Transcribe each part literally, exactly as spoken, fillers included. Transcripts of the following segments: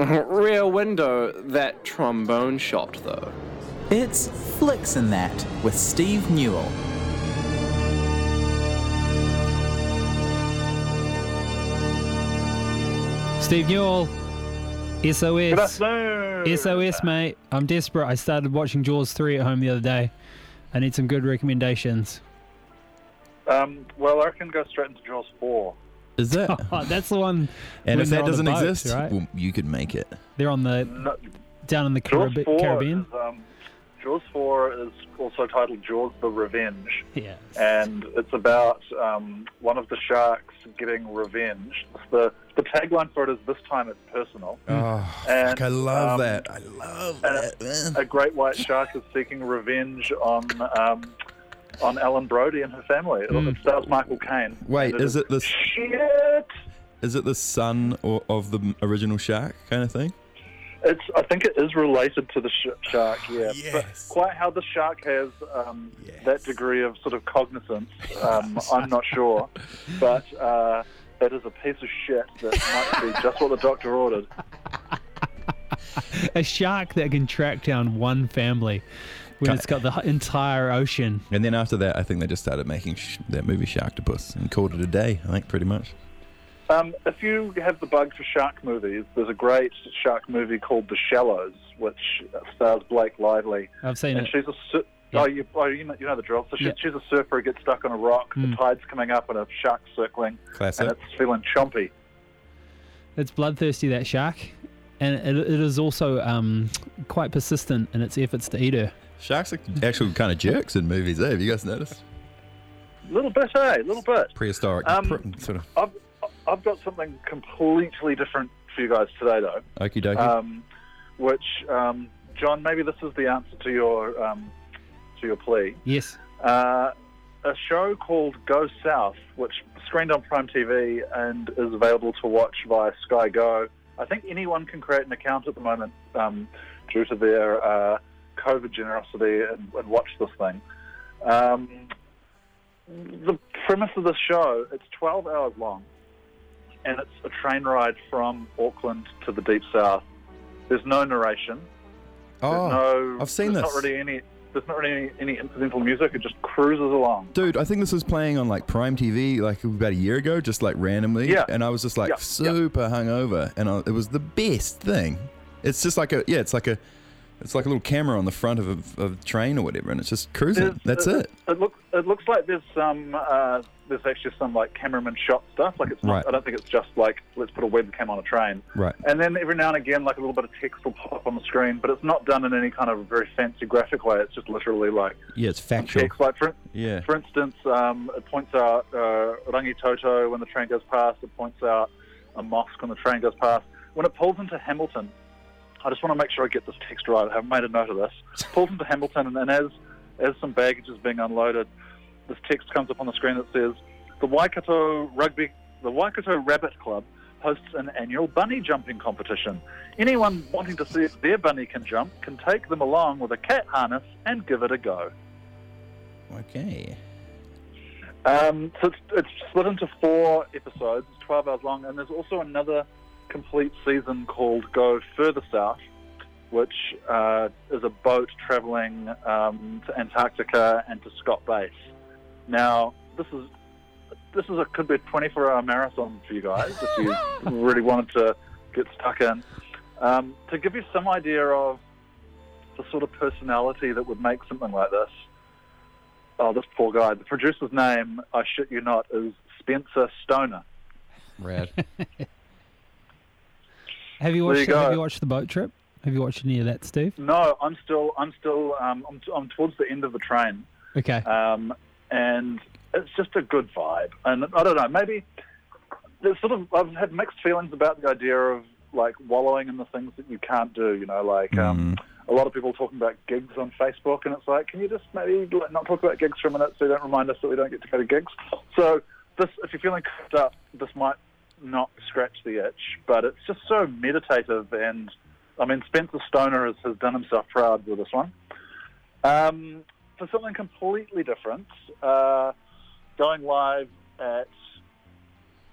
Rear Window, that trombone shot, though. It's Flicks and That with Steve Newell. Steve Newell, S O S. Good afternoon. S O S, mate. I'm desperate. I started watching Jaws three at home the other day. I need some good recommendations. Um, well, I reckon go straight into Jaws four. Is that? Oh, that's the one. And when if they're that on the doesn't boat, exist, right? well, you could make it. They're on the No, down in the Jaws Carib- four Caribbean. Is, um, Jaws four is also titled Jaws the Revenge. Yes. And it's about um, one of the sharks getting revenge. The the tagline for it is, "This time it's personal." Oh, And, fuck, I love um, that. I love and that, man. A great white shark is seeking revenge on um, on Ellen Brody and her family. Mm. It stars Michael Caine. Wait, And is it the Shit! is it the son or, of the original shark kind of thing? It's. I think it is related to the sh- shark, yeah. Yes. But quite how the shark has um, Yes. that degree of sort of cognizance, um, I'm not sure. But uh, it is a piece of shit that might be just what the doctor ordered. A shark that can track down one family when Can't- it's got the h- entire ocean. And then after that, I think they just started making sh- that movie Sharktopus and called it a day. I think pretty much. Um, if you have the bug for shark movies, there's a great shark movie called The Shallows, which stars Blake Lively. I've seen And it. she's a sur- Yeah. oh, you, oh, you know, you know the drill. So she, Yeah. she's a surfer who gets stuck on a rock. Mm. The tide's coming up and a shark's circling, Classic. and it's feeling chompy. It's bloodthirsty, that shark. And it, it is also um, quite persistent in its efforts to eat her. Sharks are actual kind of jerks in movies, eh? Have you guys noticed? Little bit, eh? Little bit. Prehistoric, Um, pr- sort of. I've I've got something completely different for you guys today, though. Okie dokie. Um, which, um, John, maybe this is the answer to your um, to your plea. Yes. Uh, a show called Go South, which screened on Prime T V and is available to watch via Sky Go. I think anyone can create an account at the moment um, due to their uh, COVID generosity and, and watch this thing. Um, the premise of the show, it's twelve hours long, and it's a train ride from Auckland to the Deep South. There's no narration. oh, There's no, I've seen there's this. Not really any, there's not really any, any incidental music. It just cruises along. Dude, I think this was playing on like Prime T V like about a year ago, just like randomly. Yeah. And I was just like Yeah, super hungover, and I, it was the best thing. It's just like a yeah, it's like a it's like a little camera on the front of a, of a train or whatever, and it's just cruising. There's- That's it. it. It looks it looks like there's some uh, there's actually some like cameraman shot stuff. Like it's not. Right. I don't think it's just like let's put a webcam on a train. Right. And then every now and again, like a little bit of text will pop up on the screen, but it's not done in any kind of very fancy graphic way. It's just literally like Yeah, it's some factual. text. Like for Yeah. for instance, um, it points out uh, Rangitoto when the train goes past. It points out a mosque when the train goes past. When it pulls into Hamilton, I just want to make sure I get this text right. I haven't made a note of this. It pulls into Hamilton, and then as as some baggage is being unloaded, this text comes up on the screen that says, "The Waikato Rugby, the Waikato Rabbit Club hosts an annual bunny jumping competition. Anyone wanting to see if their bunny can jump can take them along with a cat harness and give it a go." Okay. Um, so it's, it's split into four episodes, it's twelve hours long, and there's also another complete season called Go Further South, which uh, is a boat travelling um, to Antarctica and to Scott Base. Now, this is this is a could be a twenty-four hour marathon for you guys if you really wanted to get stuck in. Um, to give you some idea of the sort of personality that would make something like this. Oh, this poor guy. The producer's name, I shit you not, is Spencer Stoner. Rad. Have you There watched? you the, have go. you watched the boat trip? Have you watched any of that, Steve? No, I'm still, I'm still, um, I'm, I'm towards the end of the train, Okay. um, and it's just a good vibe. And I don't know, maybe there's sort of, I've had mixed feelings about the idea of like wallowing in the things that you can't do. You know, like um, a lot of people talking about gigs on Facebook, and it's like, can you just maybe like, not talk about gigs for a minute so you don't remind us that we don't get to go to gigs? So this, if you're feeling cooked up, this might not scratch the itch, but it's just so meditative. And I mean, Spencer Stoner has, has done himself proud with this one. Um, for something completely different, uh, going live at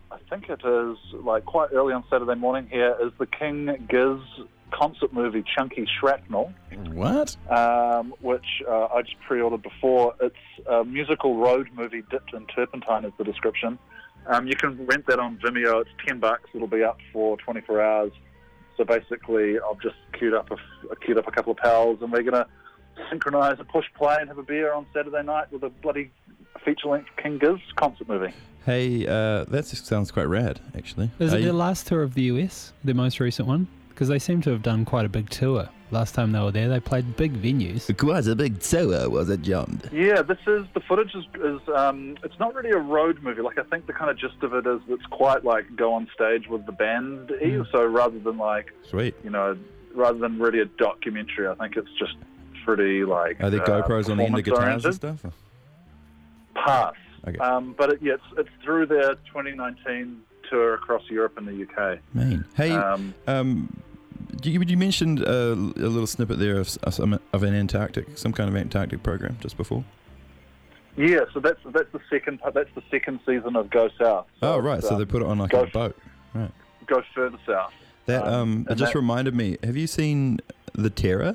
I think it is like quite early on Saturday morning here, is the King Giz concert movie Chunky Shrapnel, What? um, which uh, I just pre-ordered before. It's a musical road movie dipped in turpentine is the description. Um, you can rent that on Vimeo. It's ten bucks. It'll be up for twenty-four hours. So basically, I've just queued up a, queued up a couple of pals, and we're going to synchronise a push play and have a beer on Saturday night with a bloody feature-length King Giz concert movie. Hey, uh, that sounds quite rad, actually. Is Are it you- the last tour of the U S, the most recent one? Because they seem to have done quite a big tour. Last time they were there, they played big venues. Quite a big tour, was it, John? Yeah, this is the footage is, is um, it's not really a road movie. Like I think the kind of gist of it is it's quite like go on stage with the band. Mm. So rather than like Sweet. you know, rather than really a documentary, I think it's just pretty like. Are there uh, GoPros on the end of guitars and performance-oriented. stuff? or- Pass. Okay. Um, but it, yeah, it's, it's through their twenty nineteen tour across Europe and the U K. Man. Hey, Um, um, you, you mentioned uh, a little snippet there of, of some- of an Antarctic, some kind of Antarctic program just before. yeah, so that's that's the second that's the second season of Go South. So Oh, right. it's, So um, they put it on like go a boat. Right. Go further south. That Um, um, it and just that- reminded me. Have you seen The Terror?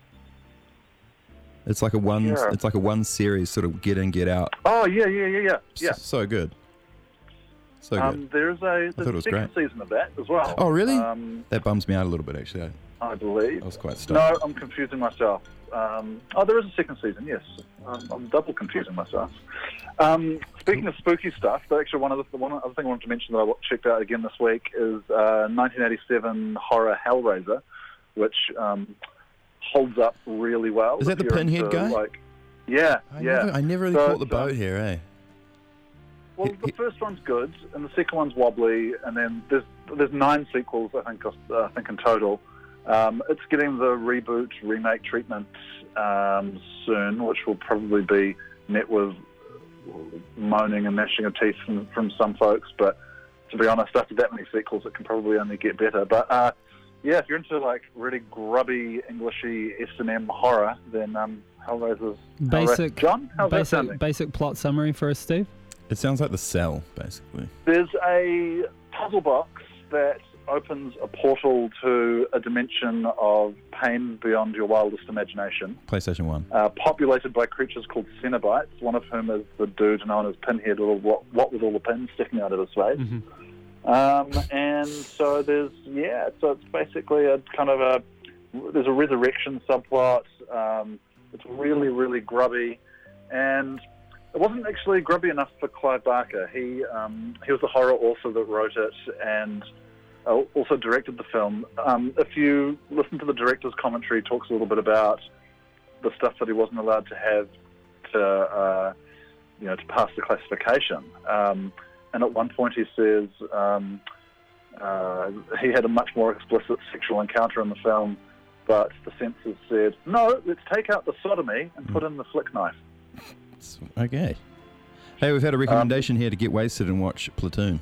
It's like a one. Terror. It's like a one series sort of get in, get out. Oh yeah, yeah, yeah, yeah, yeah. S- so good. So good. Um, there's a thought it there's a was second season of that as well. Oh, really? Um, That bums me out a little bit, actually. I, I believe. I was quite No, stoked. I'm confusing myself. Um, oh, there is a second season, yes. Um, I'm double confusing myself. Um, speaking of spooky stuff, but actually one other, one other thing I wanted to mention that I checked out again this week is uh, nineteen eighty-seven horror Hellraiser, which um, holds up really well. Is that if the you're Pinhead into, guy? Like, yeah, I yeah. Never, I never really So caught the it's, um, boat here, eh? Well, He- the he- first one's good, and the second one's wobbly, and then there's there's nine sequels, I think, uh, I think in total. Um, it's getting the reboot, remake treatment um, soon, which will probably be met with moaning and gnashing of teeth from, from some folks. But to be honest, after that many sequels, it can probably only get better. But uh, yeah, if you're into like really grubby, Englishy S and M horror, then um, Hellraiser's Basic, Hellraiser. John, how's that sounding? basic, basic plot summary for us, Steve. It sounds like The Cell, basically. There's a puzzle box that opens a portal to a dimension of pain beyond your wildest imagination, PlayStation one. uh, populated by creatures called Cenobites, one of whom is the dude known as Pinhead, or what, what with all the pins sticking out of his face. Mm-hmm. Um, and so there's, yeah, so it's basically a kind of a, there's a resurrection subplot. Um, it's really, really grubby. And it wasn't actually grubby enough for Clive Barker. He um, he was the horror author that wrote it and uh, also directed the film. Um, if you listen to the director's commentary, he talks a little bit about the stuff that he wasn't allowed to have to, uh, you know, to pass the classification. Um, and at one point he says um, uh, he had a much more explicit sexual encounter in the film, but the censors said, no, let's take out the sodomy and put in the flick knife. It's- okay. Hey, we've had a recommendation here to get wasted and watch Platoon.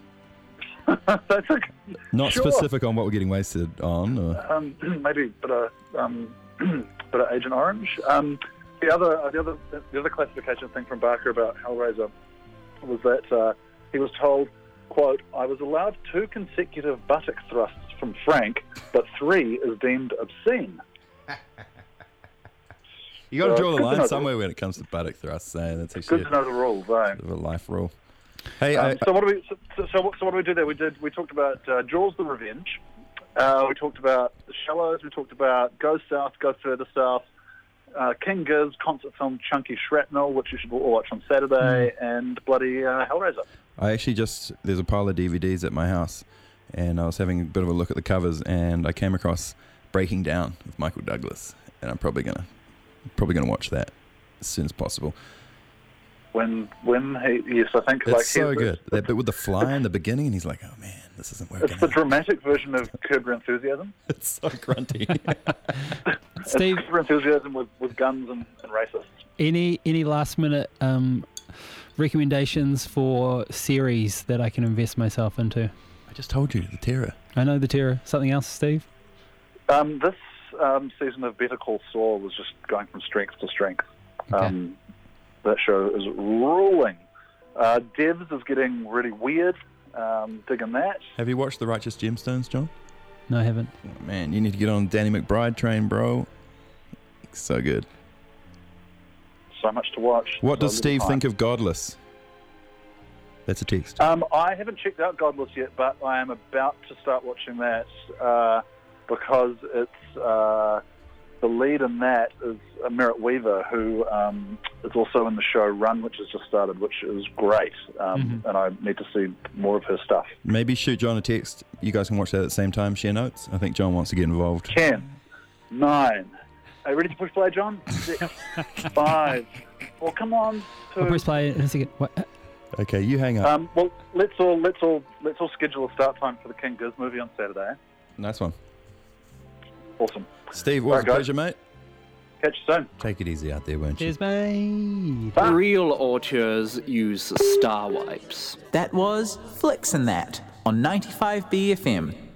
That's a, Not Sure. specific on what we're getting wasted on. Or, um, maybe, but a um, but a Agent Orange. Um, the other uh, the other the other classification thing from Barker about Hellraiser was that uh, he was told, quote, "I was allowed two consecutive buttock thrusts from Frank, but three is deemed obscene." you got to Uh, draw the good to line know. somewhere when it comes to buttock thrusts. Eh? That's actually Good a, to know the rules, eh? bit of a life rule. Hey, Um, I, so what do we? So, so, so what so what do we do there? We did. We talked about uh, Jaws: The Revenge. Uh, we talked about The Shallows. We talked about Go South, Go Further South. Uh, King Giz concert film Chunky Shrapnel, which you should all watch on Saturday, and bloody uh, Hellraiser. I actually just, there's a pile of D V Ds at my house, and I was having a bit of a look at the covers, and I came across Breaking Down with Michael Douglas, and I'm probably gonna probably gonna watch that as soon as possible. When when he yes, I think It's like so he's- good. That bit with the fly in the beginning, and he's like, "Oh man, this isn't working." It's the out." dramatic version of Curb Your Enthusiasm. It's so grunty. Steve, It's Curb Your Enthusiasm with, with guns and, and racists. any any last minute um, recommendations for series that I can invest myself into? I just told you, The Terror. I know The Terror. Something else, Steve? Um, this um, season of Better Call Saul was just going from strength to strength. Okay. Um, that show is ruling. Uh, Devs is getting really weird. Um, digging that. Have you watched The Righteous Gemstones, John? No, I haven't. Oh, man, you need to get on Danny McBride train, bro. So good. So much to watch. What So does Steve little think time. of Godless? That's a text. Um, I haven't checked out Godless yet, but I am about to start watching that uh, because it's uh, the lead in that is uh, Merritt Weaver, who um, is also in the show Run, which has just started, which is great, um, Mm-hmm. and I need to see more of her stuff. Maybe shoot John a text. You guys can watch that at the same time, share notes. I think John wants to get involved. Ten, nine. Are you ready to push play, John? Six, five. Well, come on. I'll Two. press play in a second. What? Okay, you hang up. Um, well, let's all let's all let's all schedule a start time for the King Giz movie on Saturday. Nice one. Awesome. Steve, what was Alright, a guys. pleasure, mate. Catch you soon. Take it easy out there, won't you? Cheers, mate. Bye. Real auteurs use star wipes. That was Flicks and That on ninety-five B F M.